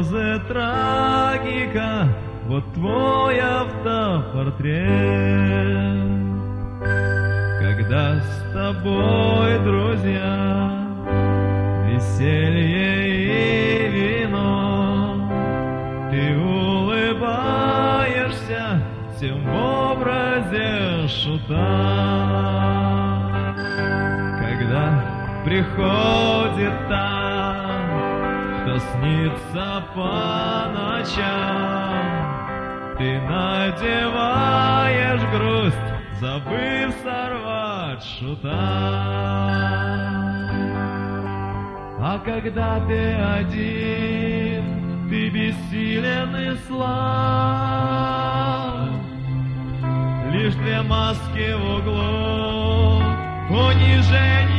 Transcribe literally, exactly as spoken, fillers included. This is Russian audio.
слезы трагика, вот твой автопортрет. Когда с тобой, друзья, веселье и вино, ты улыбаешься всем в образе шута. Когда приходит там, кто снится по ночам, ты надеваешь грусть, забыв сорвать шута. А когда ты один, ты бессилен и слаб, лишь две маски в углу, унижение